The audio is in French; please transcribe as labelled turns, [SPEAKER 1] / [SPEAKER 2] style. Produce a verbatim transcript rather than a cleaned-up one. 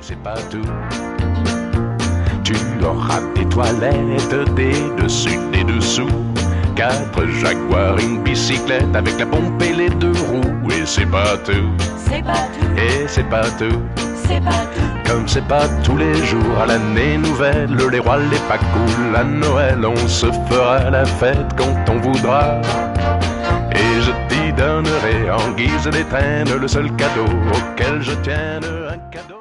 [SPEAKER 1] c'est pas tout. Tu auras des toilettes, des dessus, des dessous, quatre jaguars, une bicyclette avec la pompe et les deux roues. Et c'est pas tout,
[SPEAKER 2] c'est pas tout,
[SPEAKER 1] et c'est pas tout,
[SPEAKER 2] c'est pas tout.
[SPEAKER 1] comme c'est pas tous les jours à l'année nouvelle, les rois, les pacoules, à Noël, on se fera la fête quand on voudra. Et je t'y donnerai en guise d'étreinte le seul cadeau auquel je tienne, un cadeau.